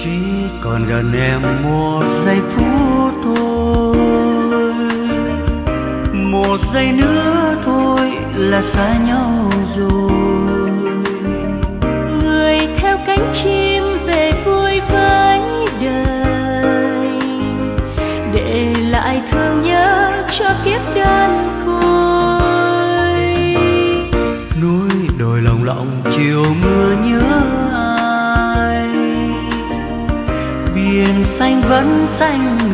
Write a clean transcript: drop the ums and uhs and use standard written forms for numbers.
chỉ còn gần em một giây phút thôi, một giây nữa thôi là xa nhau rồi. Người theo cánh chim về vui với đời, để lại thương nhớ cho kiếp đơn côi. Núi đồi lồng lộng chiều mưa nhớ ai, biển xanh vẫn xanh